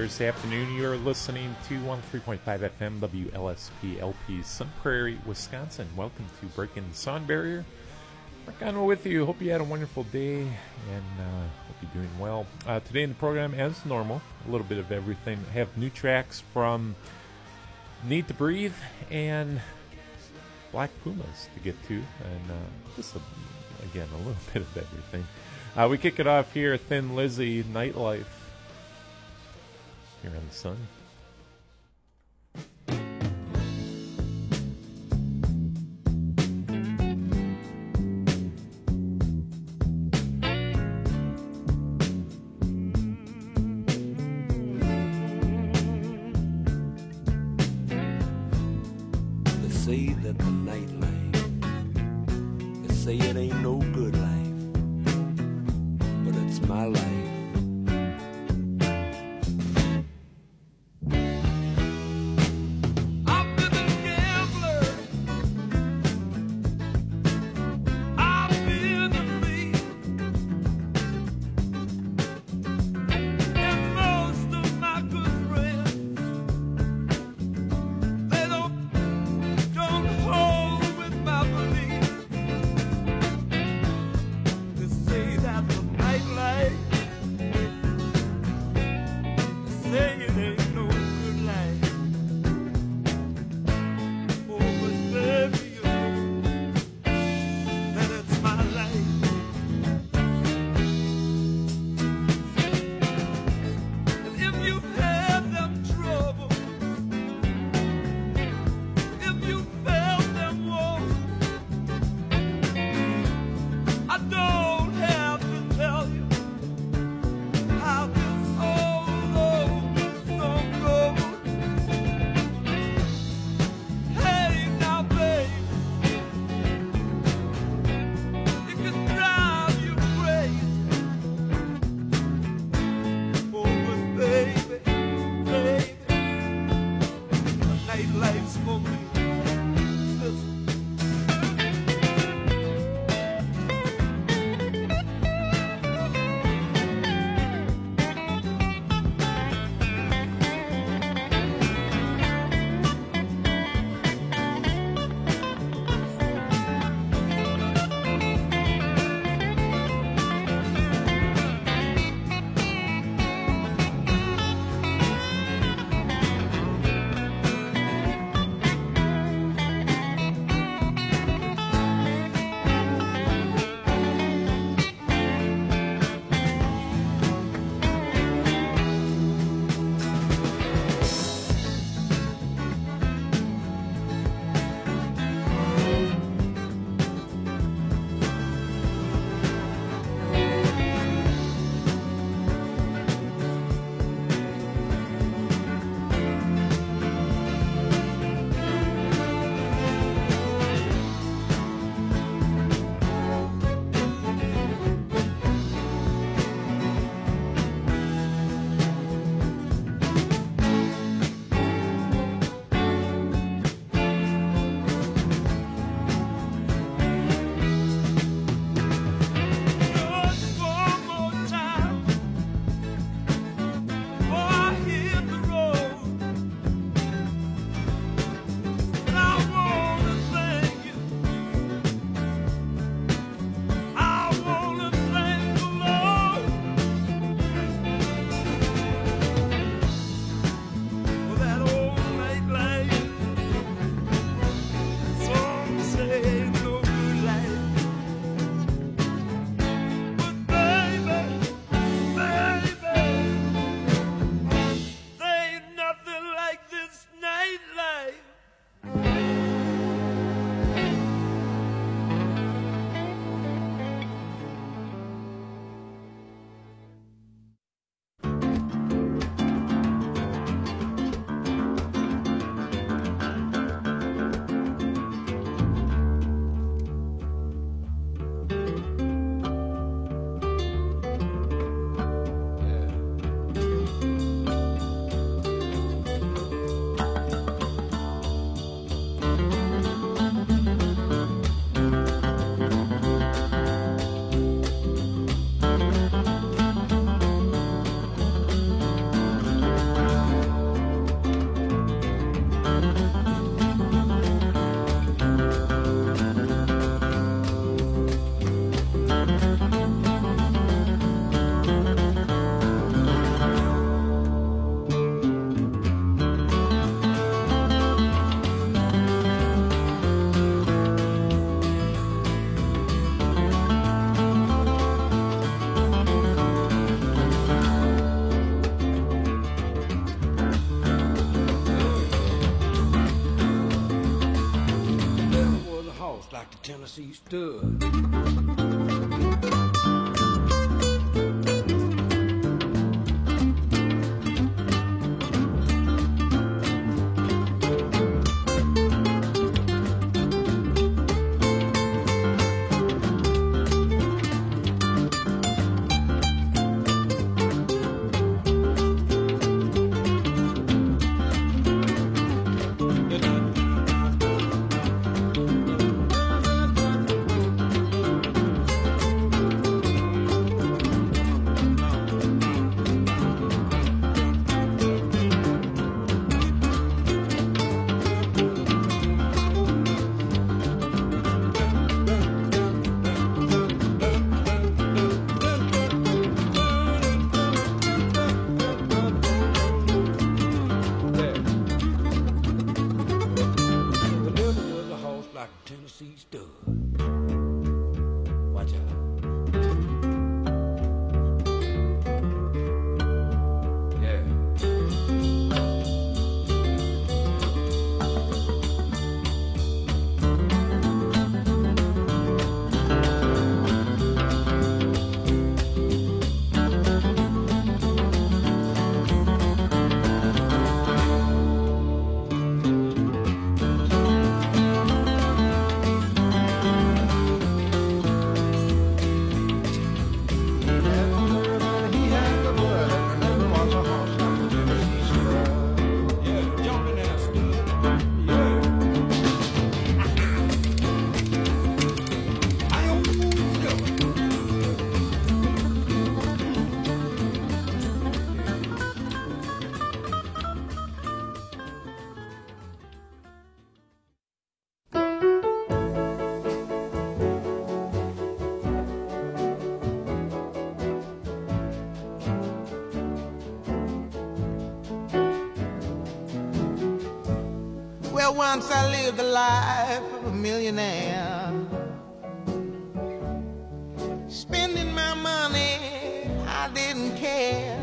Thursday afternoon. You're listening to 103.5 FM WLSP LP, Sun Prairie, Wisconsin. Welcome to Breaking the Sound Barrier. Rick on with you. Hope you had a wonderful day and hope you're doing well. Today in the program, as normal, a little bit of everything. I have new tracks from Need to Breathe and Black Pumas to get to, and just again a little bit of everything. We kick it off here, Thin Lizzy, Nightlife, here on the Sun. They say that the nightlife, they say it ain't no good life. It's my life. I've been a gambler. I've been a thief. And most of my good friends, they don't hold with my belief. They say that the nightlife, say it ain't no good life. Oh, but baby, you know that it's my life. And if you've had them trouble, if you felt them woes, I don't have to tell you how this old song goes. Hey now, baby, it can drive you crazy. Oh, but baby, the nightlife's for me. Listen. like the Tennessee stud. Tennessee stud. Watch out. Yeah. Well, once I lived the life of a millionaire, spending my money, I didn't care.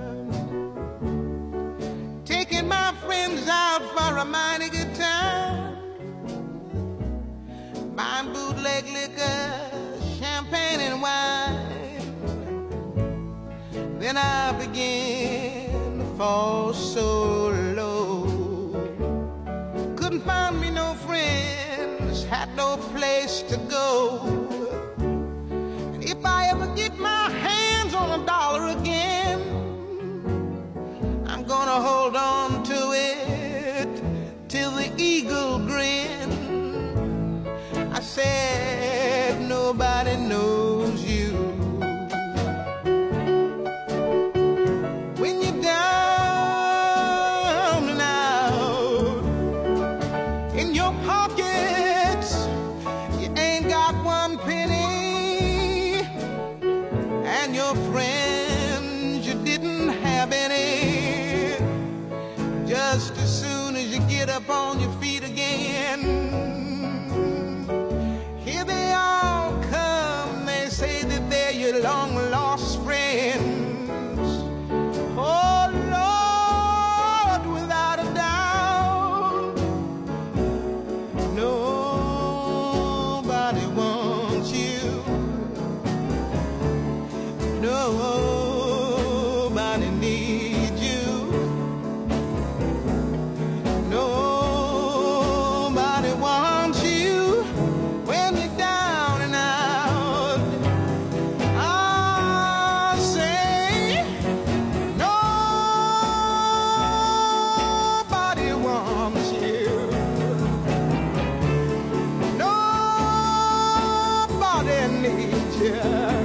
Taking my friends out for a mighty good time, buying bootleg liquor, champagne and wine. Then I began to fall so low. Couldn't find me no friends, had no place to go. And if I ever get my hands on $1 again, I'm gonna hold on to it till the eagle grin. I said, nobody knows you when you're down and out. In your pockets, you ain't got one penny, and your friends, you didn't have any. Just as soon as you get up on your feet again, here they all come. They say that they're your long-lost friends. Oh, Lord, without a doubt, nobody wants you. Nobody needs you. Nobody wants you when you're down and out. I say, nobody wants you. Nobody needs you.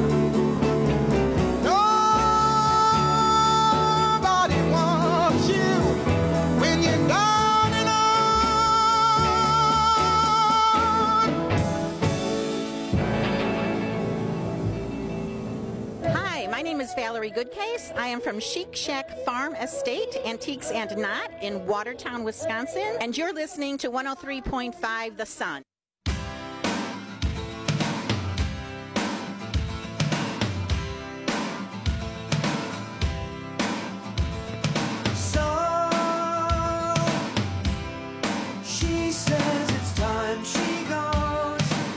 Nobody wants you when you're down and out. Hi, my name is Valerie Goodcase. I am from Chic Shack Farm Estate, Antiques and Not in Watertown, Wisconsin. And you're listening to 103.5 The Sun. So she says it's time she goes.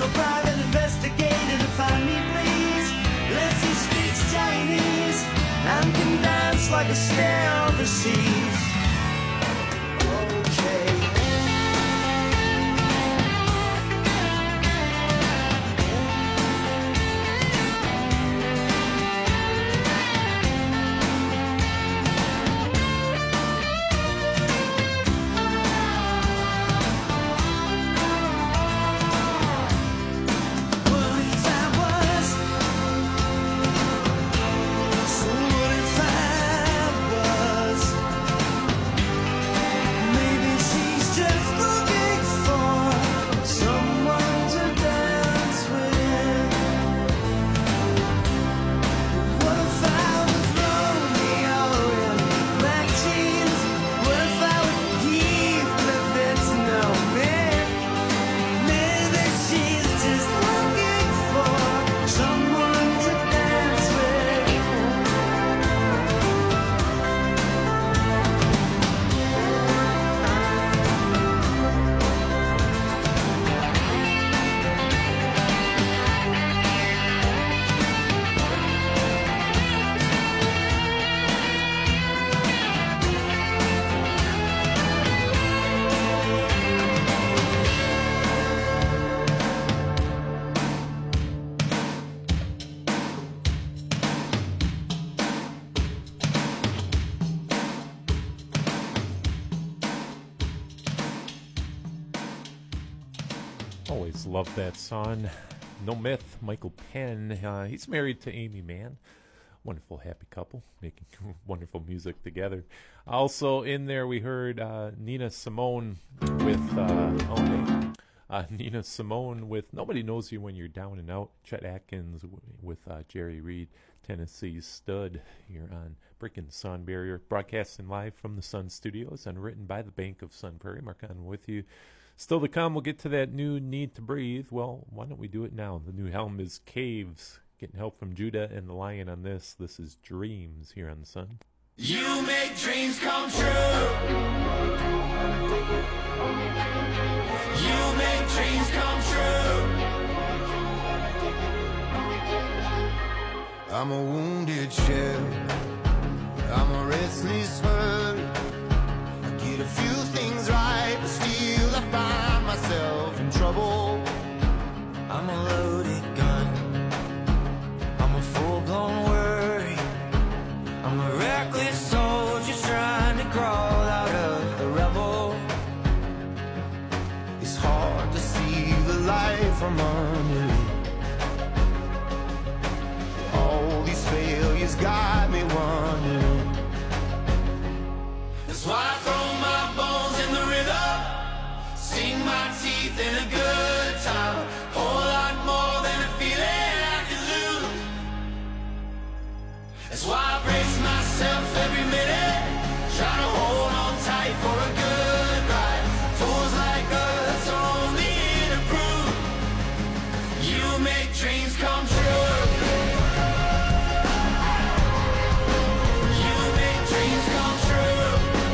a private investigator to find me, please. Leslie speaks Chinese and can dance like a snail overseas. Okay. Always loved that song. No Myth, Michael Penn. He's married to Amy Mann. Wonderful, happy couple making wonderful music together. Also in there we heard Nina Simone with Nina Simone with Nobody Knows You When You're Down and Out. Chet Atkins with Jerry Reed, Tennessee's Stud, here on Breaking the Sound Barrier, broadcasting live from the Sun Studios and written by the Bank of Sun Prairie. Mark on with you. Still to come, we'll get to that new Need to Breathe. Well, why don't we do it now? The new helm is Caves. Getting help from Judah and the Lion on this. This is Dreams here on the Sun. You make dreams come true. You make dreams come true. I'm a wounded shell. I'm a restless herd. I get a few things right, but still I find myself in trouble. I'm a loaded gun. I'm a full-blown worry. I'm a reckless soldier trying to crawl out of the rubble. It's hard to see the light from under it. All these failures got me wondering. That's why I throw my bones in the river, sink my teeth in a good time. Whole lot more than a feeling I can lose. That's why I brace myself every minute, try to hold on tight for a good ride. Fools like us are only here to prove you make dreams come true. You make dreams come true.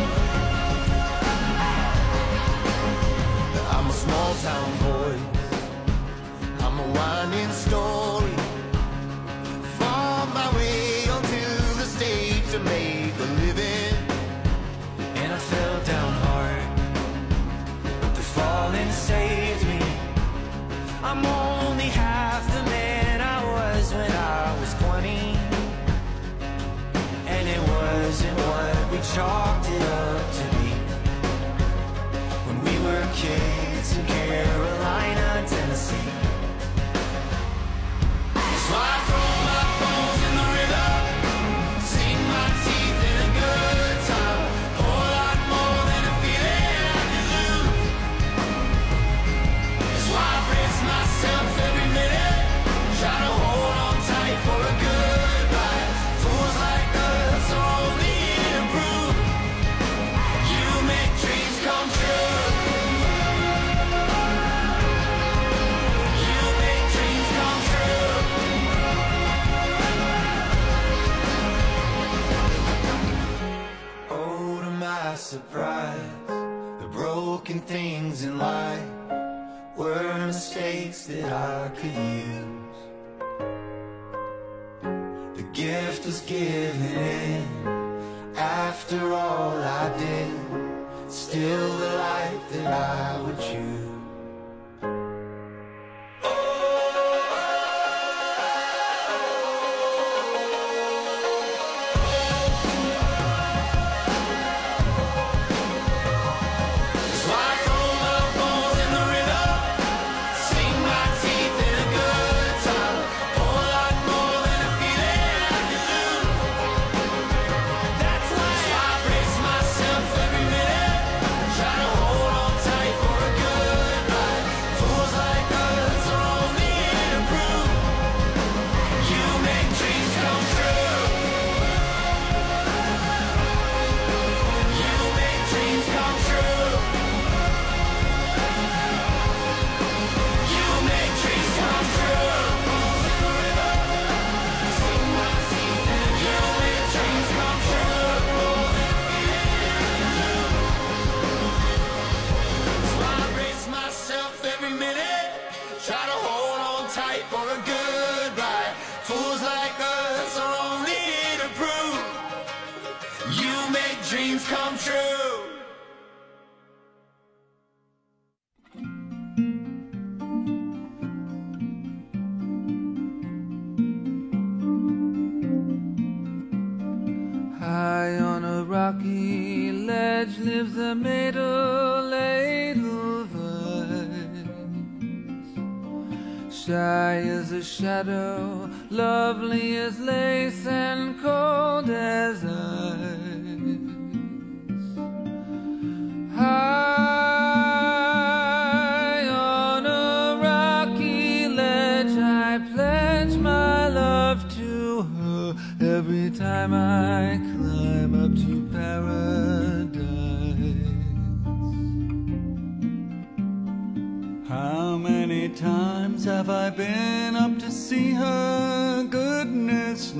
I'm a small town boy. I'm a winding story. Fought my way onto the stage to make a living. And I fell down hard, but the falling saved me. I'm only half the man I was when I was 20. And it wasn't what we chalked it up to be when we were kids in Carolina, Tennessee. That's why I throw my bones in the river, sink my teeth in a good time. Whole lot more than a feeling I can lose. That's why I brace myself every minute, try to hold on tight for a good ride. Fools like us are only here to prove you make dreams come true. You make dreams come true. Oh, to my surprise, the broken things in life were mistakes that I could use. The gift was given in after all I did, still the life that I would choose. Dreams come true. High on a rocky ledge lives a maiden Edelweiss, shy as a shadow, lovely as lace and cold as ice. High on a rocky ledge, I pledge my love to her every time I climb up to paradise. How many times have I been up to see her? Goodness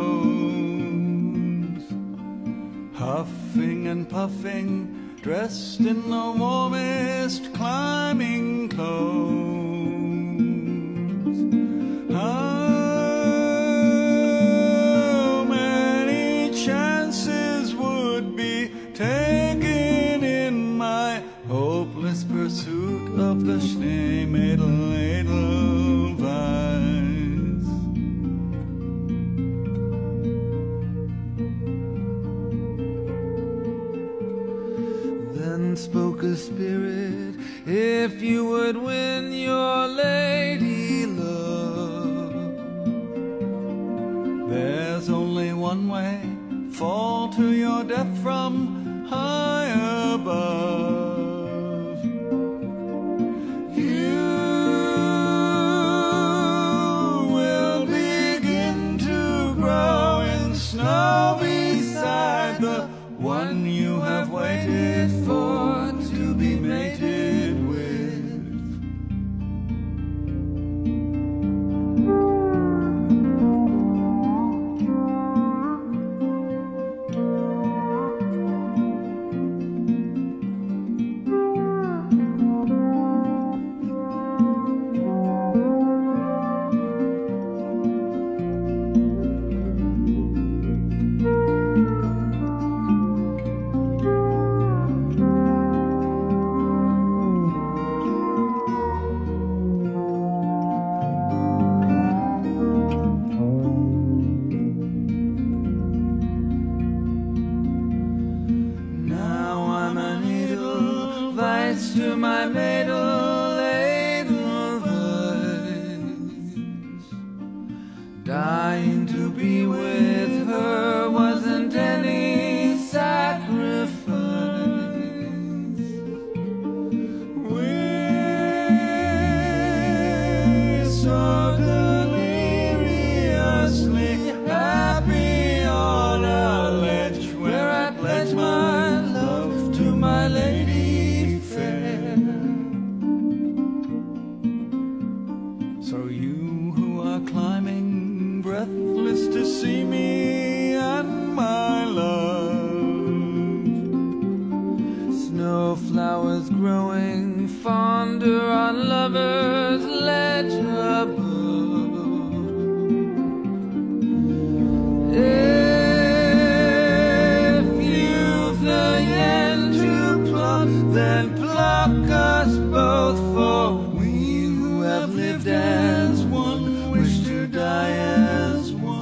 knows. Huffing and puffing, dressed in the warmest climbing clothes. How many chances would be taken in my hopeless pursuit of the Schneemädel Edelweiss? Then spoke a spirit, if you would win your lady love, there's only one way, fall to your death from high above. You will begin to grow in snow beside the one you have waited for to be mated with. To my maiden Edelweiss, dying to be with her wasn't any sacrifice. We're so deliriously happy on a ledge where I pledge my love to my lady fair. So you who are climbing breathless to see me and my love, Snow flowers growing fonder on lovers' ledge above. If you've the yen to pluck, then pluck us both, for we who have lived as one wish to die as one.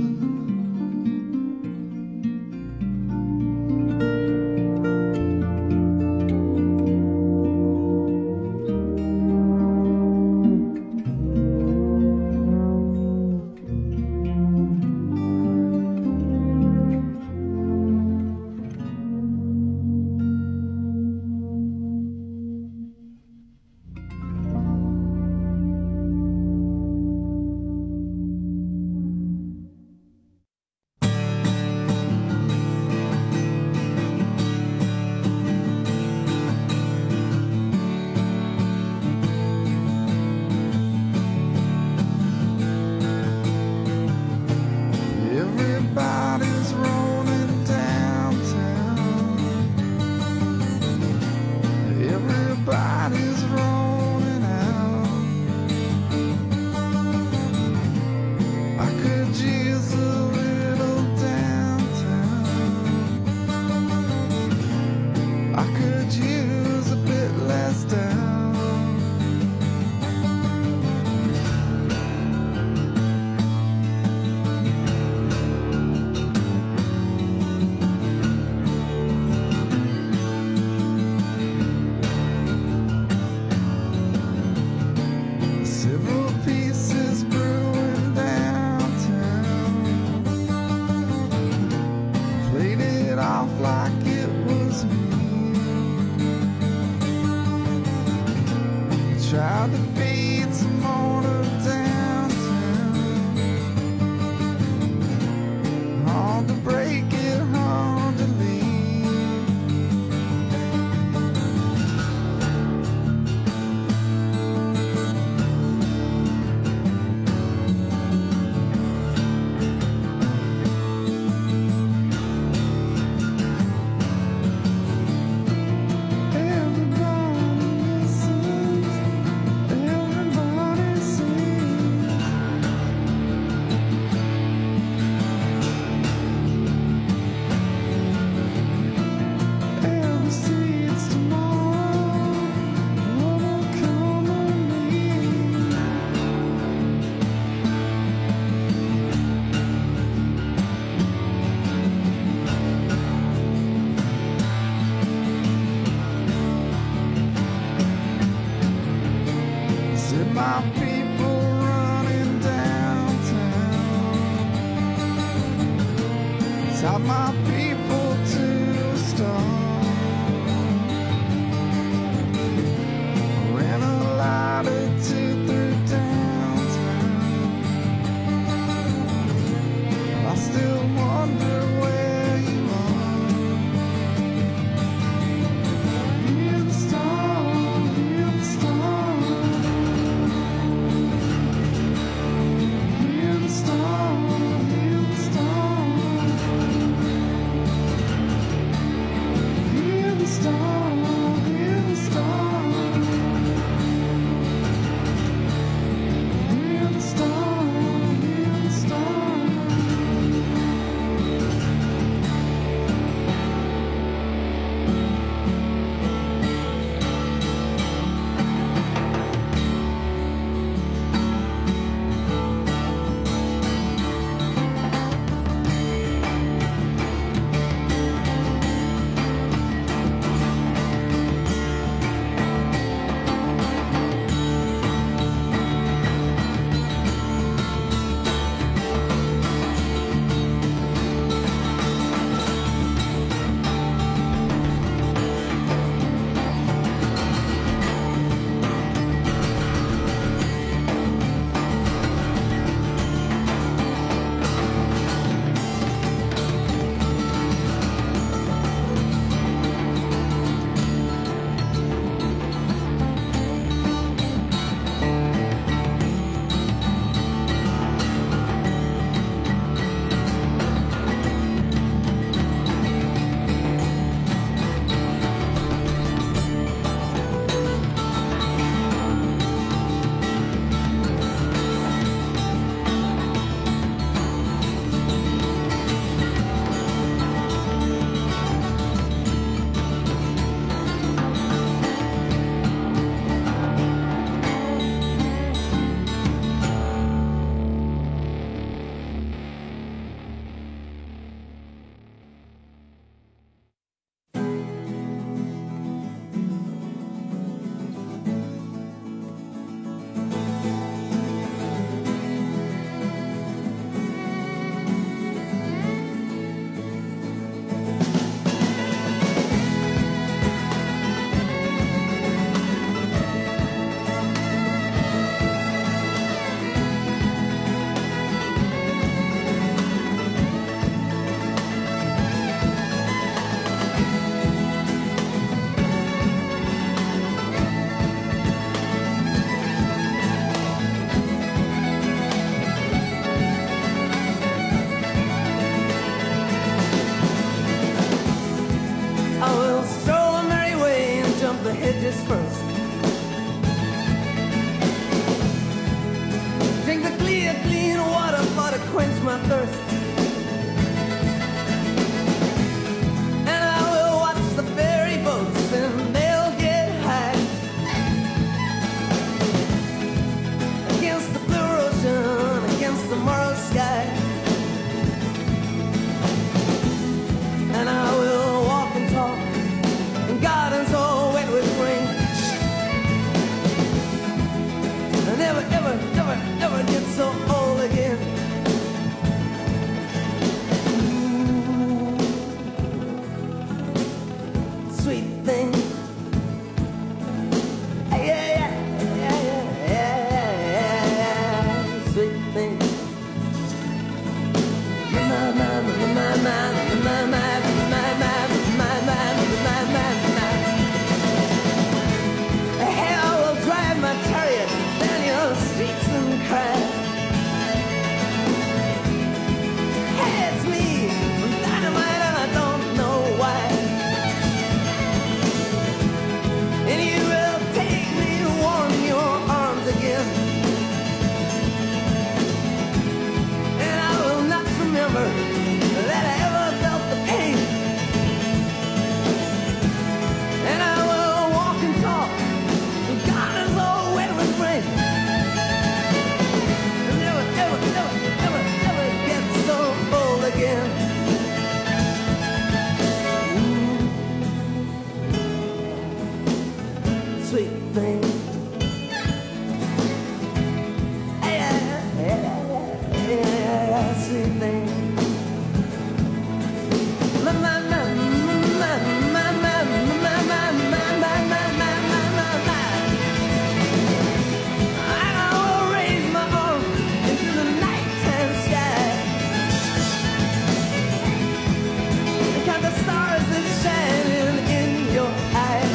Everybody's rolling downtown. Everybody's rolling out. I could use a little downtown. I could use a bit less down. Several pieces brewing downtown. Played it off like it was me. Tried to feed some more to downtown. Hard to break it, hard to leave. Said my people running downtown. Taught my people to start. Ran a lot of two through downtown. I still wonder where you are. Hear the star, hear the star. sweet thing. Yeah, sweet thing. My, my, my, my, my, my, my, my, my, my, my, my, my, my. I will raise my arm into the nighttime sky and count the stars that shining in your eyes.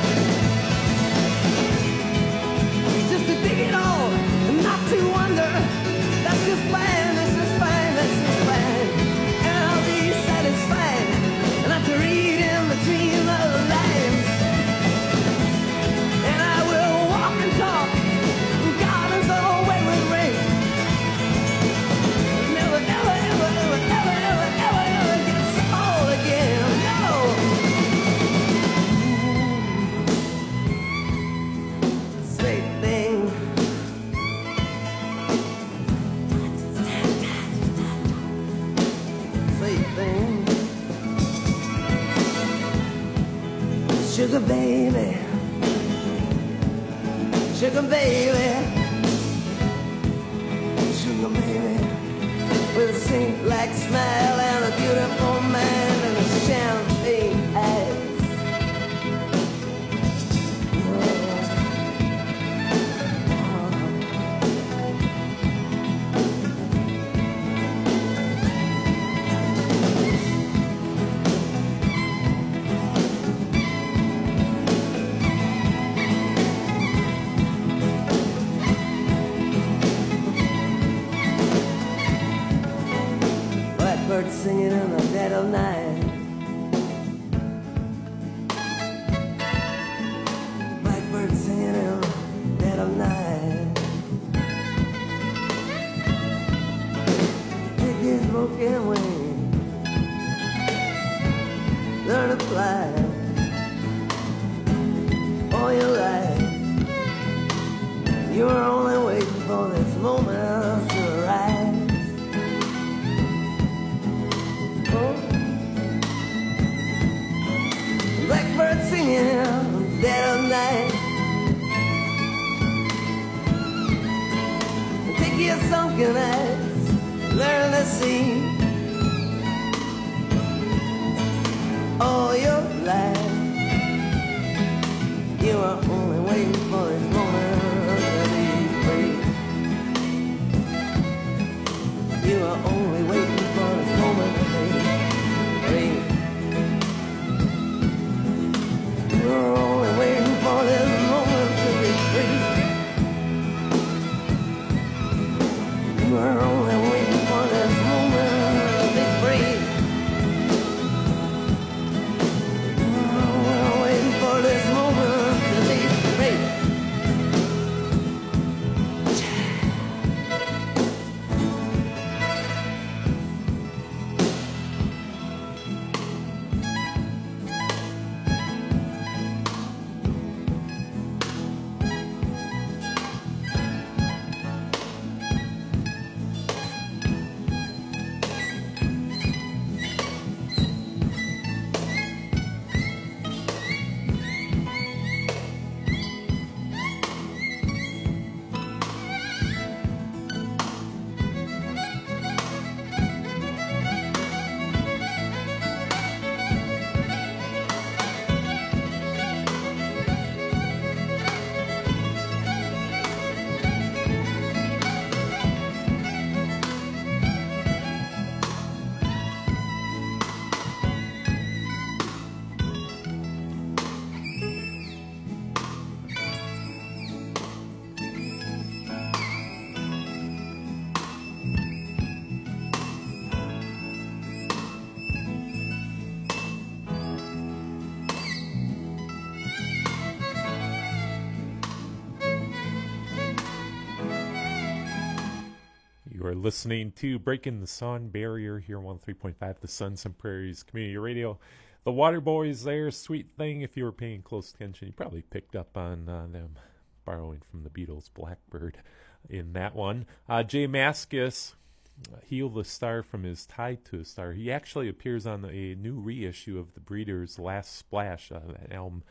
Just to dig it all and not to wonder. That's just fine, that's just fine, that's just fine. And I'll be satisfied not to read in between the lines. And I will walk and talk in gardens away with rain. Never, ever, ever, ever, ever, ever, ever, ever get small again. No. Sweet thing. Sweet thing. Sugar baby. Sugar baby. Sugar baby. With a saint-like smile and a beautiful mind and a champagne eyes. Blackbird singing in the dead of night. Blackbird singing in the dead of night. Take his broken wing, learn to fly all your life. You were only waiting for this moment to arise. Blackbird singing dead of night. Take your sunken eyes, learn to see all your life. You are only waiting for this moment to be free. You are only waiting for this moment to be free. You're only waiting for this moment to be free. You're only waiting for this moment to be free. You're only waiting for this moment to be free. You are listening to Breaking the Sound Barrier here on 103.5 The Sons and Prairies Community Radio. The Waterboys there, Sweet Thing. If you were paying close attention, you probably picked up on them borrowing from the Beatles' Blackbird in that one. Jay Mascis, Heal the Star from his Tied to a Star. He actually appears on a new reissue of the Breeders' Last Splash, that album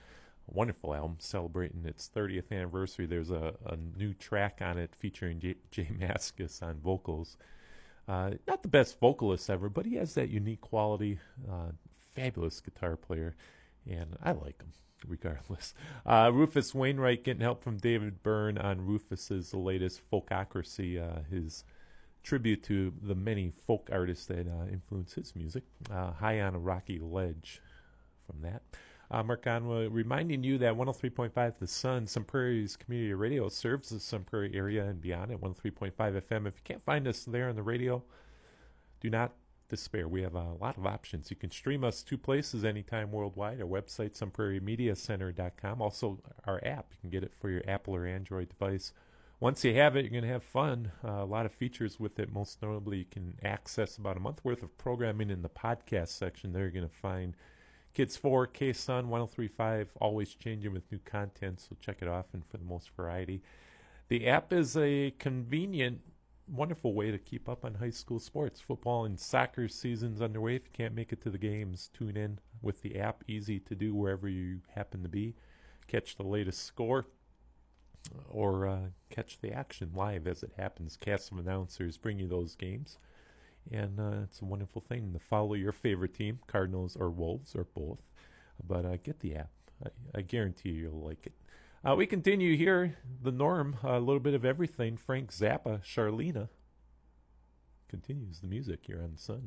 a wonderful album celebrating its 30th anniversary. There's a new track on it featuring Jay Mascis on vocals. Not the best vocalist ever, but he has that unique quality. Fabulous guitar player, and I like him regardless. Rufus Wainwright getting help from David Byrne on Rufus's latest Folkocracy, his tribute to the many folk artists that influence his music. High on a Rocky Ledge from that. Mark Conway reminding you that 103.5 The Sun, Sun Prairie's community radio, serves the Sun Prairie area and beyond at 103.5 FM. If you can't find us there on the radio, do not despair. We have a lot of options. You can stream us 2 places anytime worldwide. Our website, sunprairiemediacenter.com. Also, our app. You can get it for your Apple or Android device. Once you have it, you're going to have fun. A lot of features with it. Most notably, you can access about a month worth of programming in the podcast section. There you're going to find Kids 4, K-Sun, 103.5, always changing with new content, so check it off and for the most variety. The app is a convenient, wonderful way to keep up on high school sports. Football and soccer season's underway. If you can't make it to the games, tune in with the app. Easy to do wherever you happen to be. Catch the latest score or catch the action live as it happens. Cast of announcers bring you those games. And it's a wonderful thing to follow your favorite team, Cardinals or Wolves or both. But get the app. I guarantee you'll like it. We continue here. The Norm, a little bit of everything. Frank Zappa, Charlena. Continues the music here on the Sun.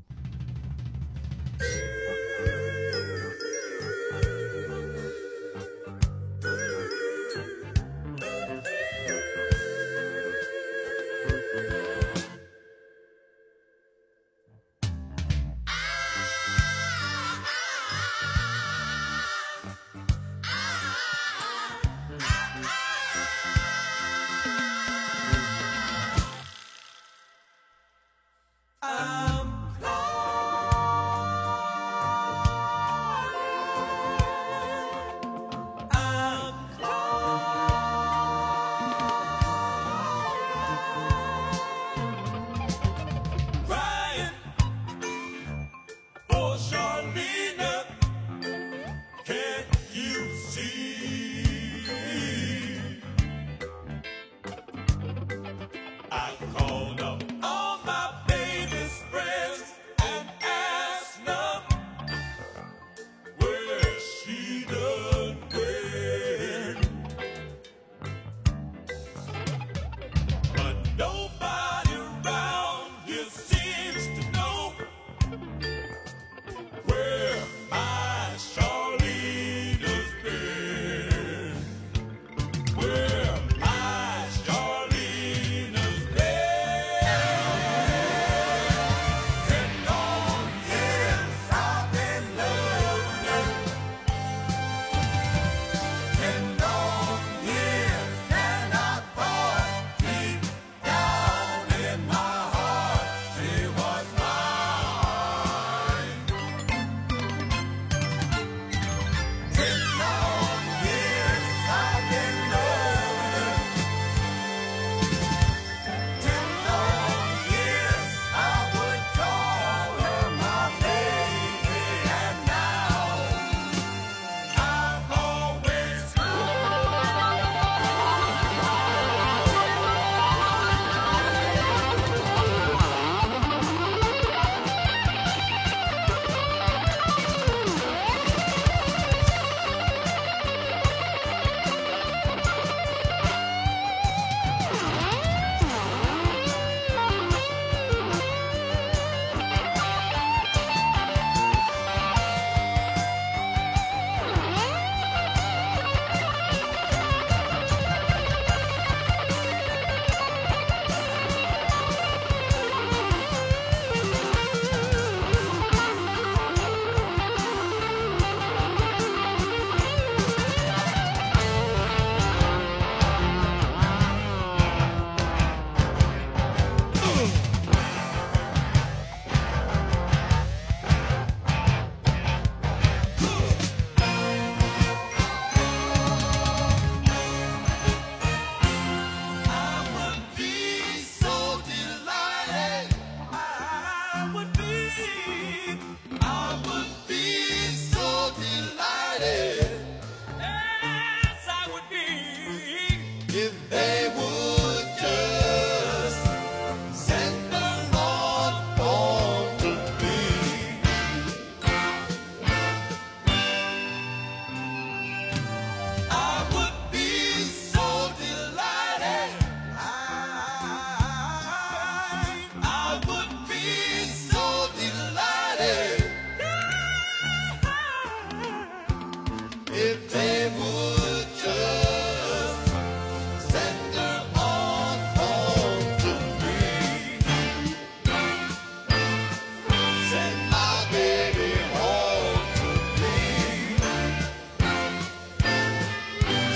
I'm gone.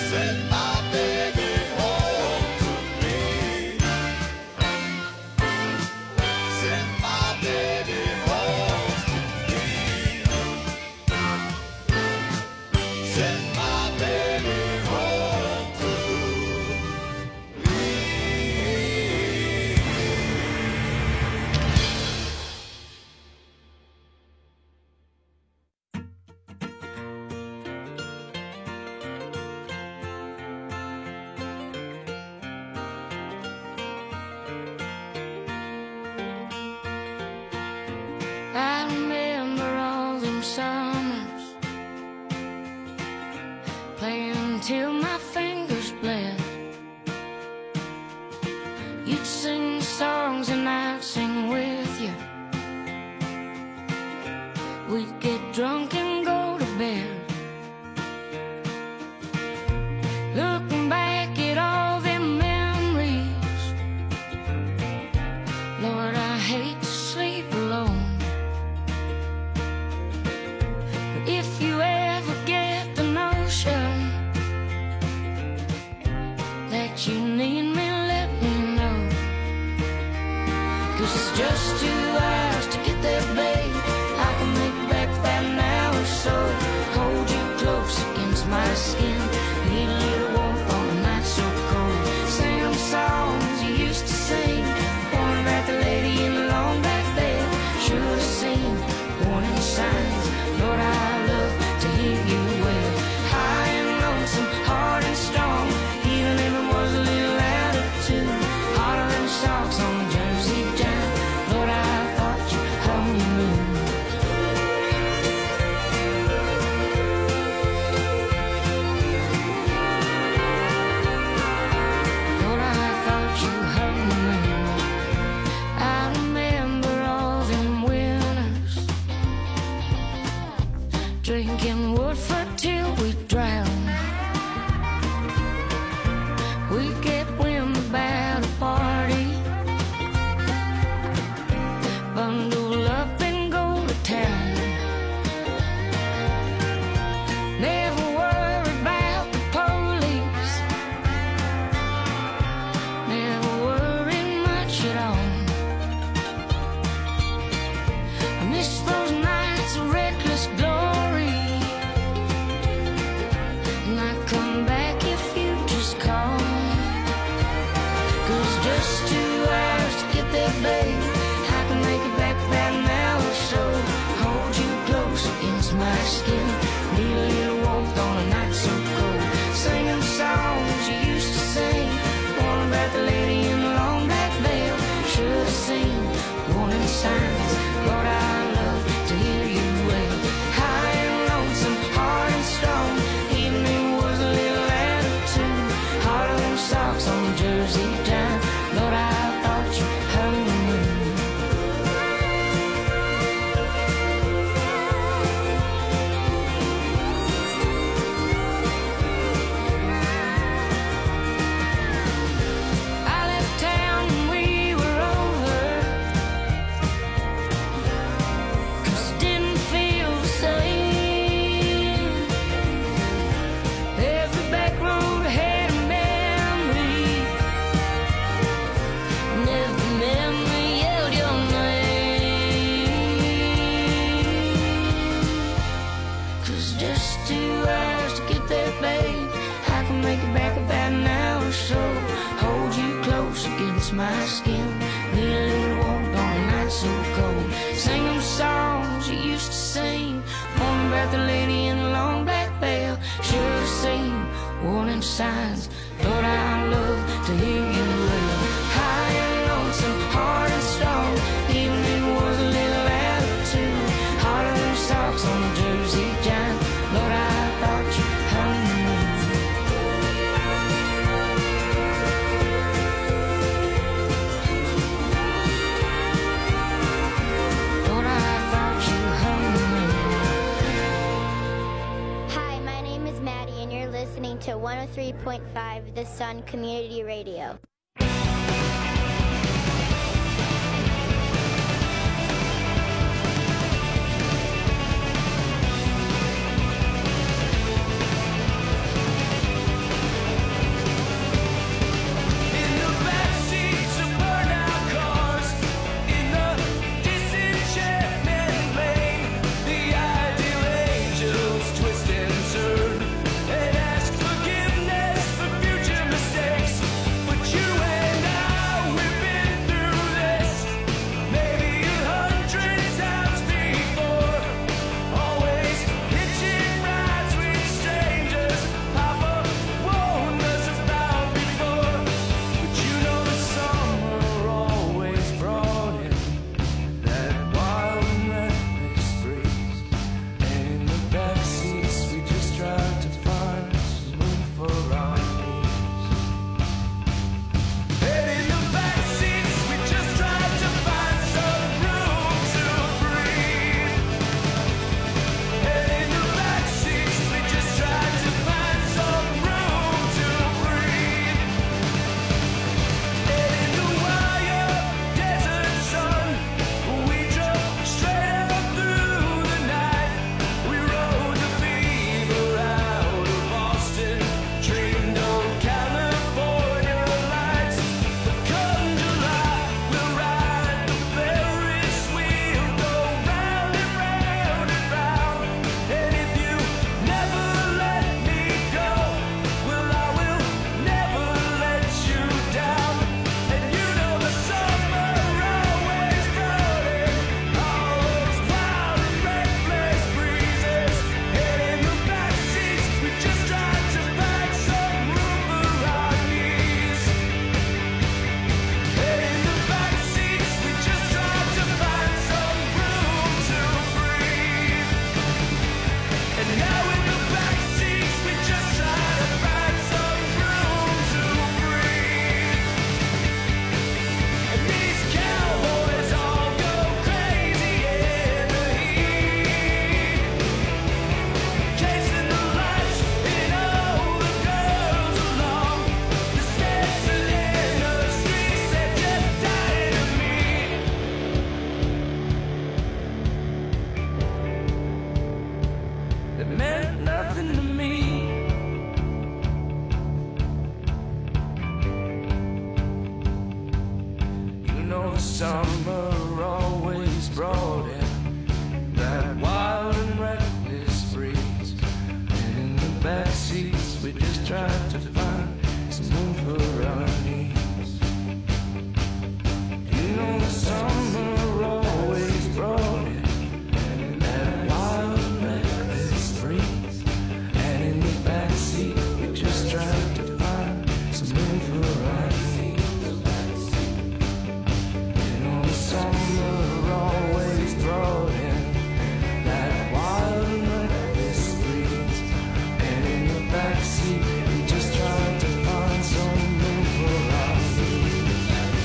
Till my fingers bled. You'd sing songs and I'd sing with you. We'd get drunk and go to bed. Looking back at all them memories, Lord, I hate to sleep alone. But if you ever get the notion that you need me, let me know. 'Cause it's just 2 hours to get there, babe. I can make it back about an hour or so. Hold you close against my skin. Need a little warmth on a night so cold. Sing them songs you used to sing. Warning about the lady in the long black veil. Should have seen warning signs. Lord, I love to hear you well. High and lonesome, hard and strong. Even if it was a little louder too. Harder than socks on the Jersey down. Lord, I thought you hung the moon. Lord, I thought you hung the moon. I remember all them winters, drinking Woodford till we drown. We get wind about a party, bundle up and go to town. Never worry about the police, never worried much at all. I miss those nights of reckless glory, and I come back if you just call. 'Cause just 2 hours to get there, babe. I can make it back about an hour or so. Hold you close against my skin. Need a little warmth on a night so cold. Sing them songs you used to sing. Warning about the lady in the long black veil. Should have seen warning signs. Lord, I love to hear you well. High and lonesome, hard and strong. Even if it was a little louder too. Harder than socks on the Jersey down. Lord, I thought you hung the moon. I left town when we were over, 'cause it didn't feel the same. Every back road had a memory, and every memory yelled your name. 'Cause just 2 hours to get there, babe. I can make it back about an hour or so. Hold you close against my skin. Need a little warmth on a night so cold. Sing them songs you used to sing. Warning about the lady in the long black veil. Should have seen warning signs. Lord, I love to hear you well. High and lonesome, hard and strong. Even if it was a little louder too. Harder than socks on the Jersey giant. Lord, I thought you hung the moon. Lord, I thought you hung the moon. Hi, my name is Maddie, and you're listening to 103.5 The Sun Community Radio. summer always brought in that wild and reckless breeze. And in the back seats we just tried to find some room for our needs. You know the summer always brought in that wild and reckless breeze. And in the back seat we just tried to find some room for our needs. Summer always brought in that wild and reckless breeze. And in the backseat we just tried to find some room for our needs.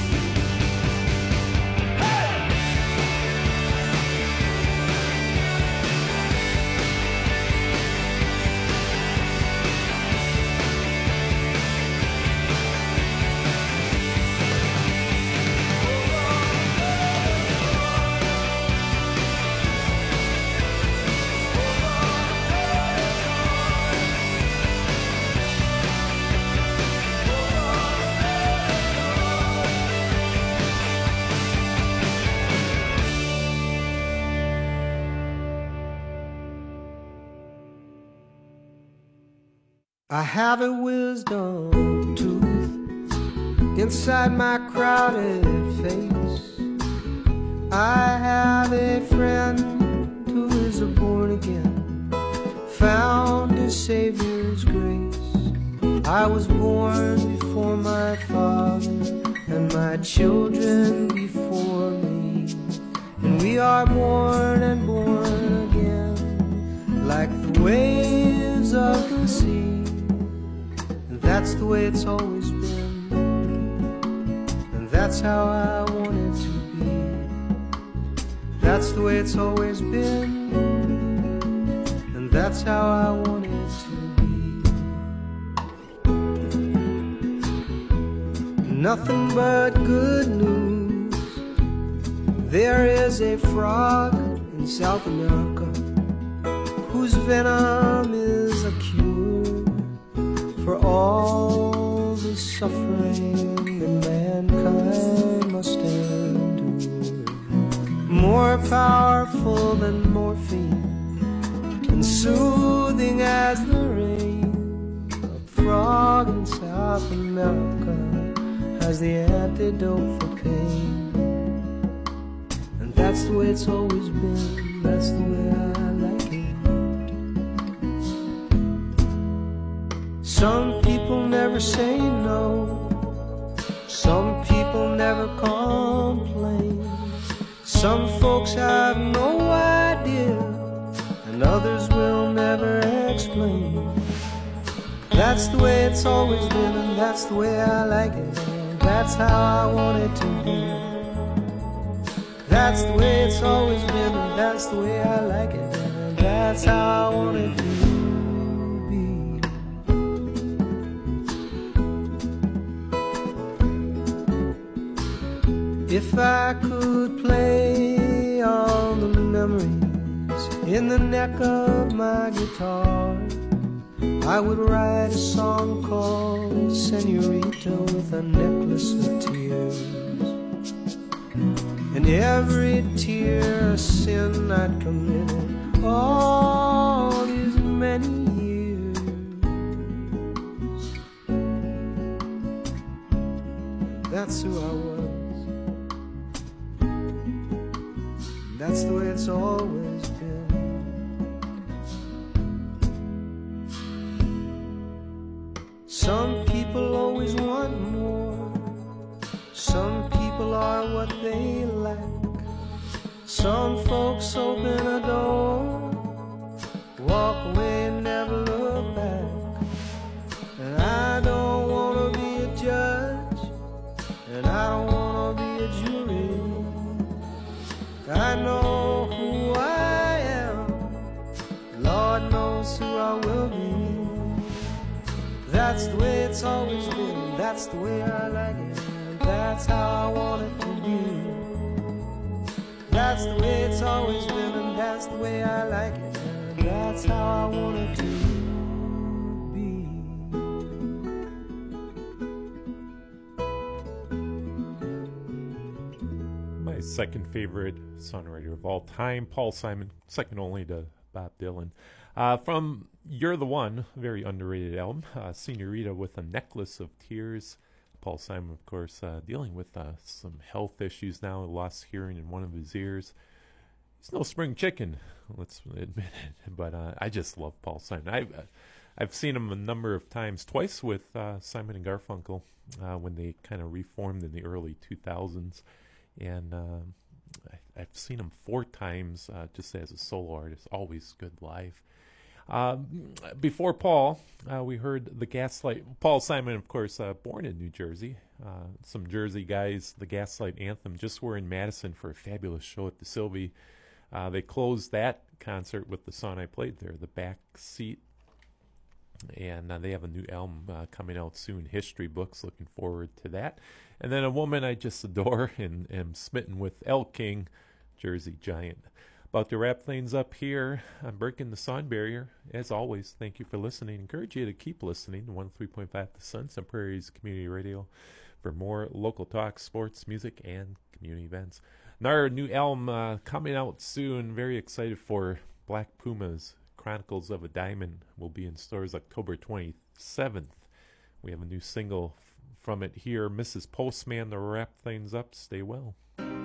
I have a wisdom tooth inside my crowded face. I have a friend who is a born again, found his Savior's grace. I was born before my father, and my children before me. And we are born and born again, like the waves of the sea. That's the way it's always been, and that's how I want it to be. That's the way it's always been, and that's how I want it to be. Nothing but good news. There is a frog in South America whose venom is a cure for all the suffering that mankind must endure. More powerful than morphine and soothing as the rain, a frog in South America has the antidote for pain. And that's the way it's always been, that's the way I like it. Some people never say no, some people never complain. Some folks have no idea, and others will never explain. That's the way it's always been, and that's the way I like it, and that's how I want it to be. That's the way it's always been, and that's the way I like it, and that's how I want it to be. If I could play all the memories in the neck of my guitar, I would write a song called Senorita with a necklace of tears. And every tear a sin I'd committed all these many years. That's who I was. That's the way it's always been. Some people always want more. Some people are what they lack. Some folks open a door, walk away and never look back. And I don't want to be a judge, and I don't want to be a jury. I know who I am, Lord knows who I will be. That's the way it's always been, that's the way I like it, that's how I want it to be. That's the way it's always been, and that's the way I like it, and that's how I want it to be. second favorite songwriter of all time, Paul Simon, second only to Bob Dylan. From You're the One, very underrated album, Senorita with a Necklace of Tears. Paul Simon, of course, dealing with some health issues now, lost hearing in one of his ears. He's no spring chicken, let's admit it, but I just love Paul Simon. I've seen him a number of times, twice with Simon and Garfunkel when they kind of reformed in the early 2000s. And I've seen him 4 times just as a solo artist. Always good live. Before Paul, we heard the Gaslight. Paul Simon, of course, born in New Jersey. Some Jersey guys, the Gaslight Anthem, just were in Madison for a fabulous show at the Sylvie. They closed that concert with the song I played there, The Back Seat. And they have a new album coming out soon, History Books. Looking forward to that. And then a woman I just adore and am smitten with, Elle King, Jersey Giant. About to wrap things up here. I'm breaking the sound barrier. As always, thank you for listening. Encourage you to keep listening to 103.5 The Sun, Sun Prairie's Community Radio, for more local talk, sports, music, and community events. Our new album coming out soon. Very excited for Black Pumas. Chronicles of a Diamond will be in stores October 27th. We have a new single from it here, Mrs. Postman, to wrap things up. Stay well.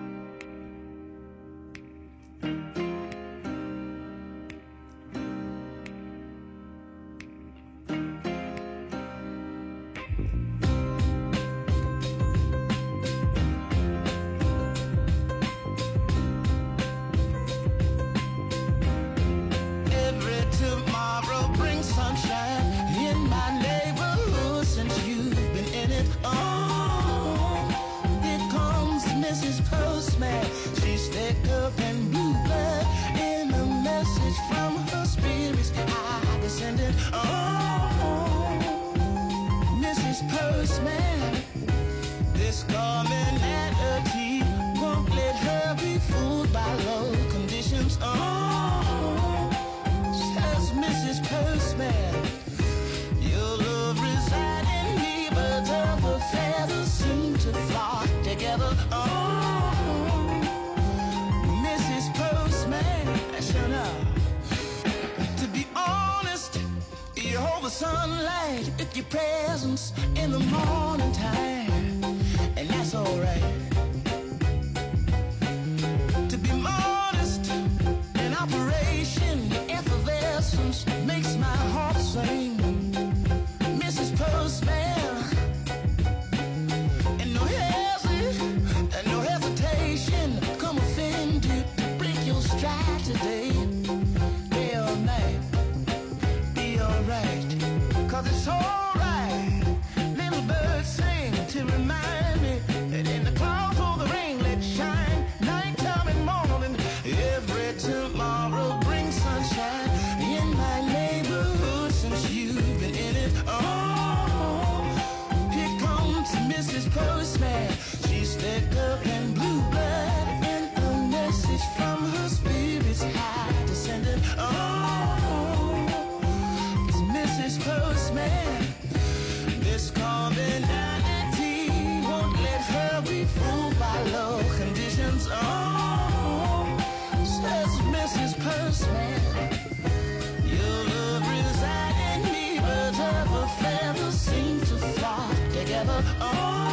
Sunlight with your presence in the morning time, and that's alright. To be modest in operation, effervescence makes my heart sing. Mrs. Postman, and no hesitation, come offended to break your stride today. Day or night, be alright. It's alright, little birds sing to remind me that in the clouds or the rain, let shine, nighttime and morning. Every tomorrow brings sunshine in my neighborhood since you've been in it. Oh, here comes Mrs. Postman. She's thick up and blue blood, and a message from her spirit's high descending. Postman, this commonality won't let her be fooled by low conditions. Oh, says Mrs. Postman, your love resides in me, birds of a feather seem to flock together. Oh,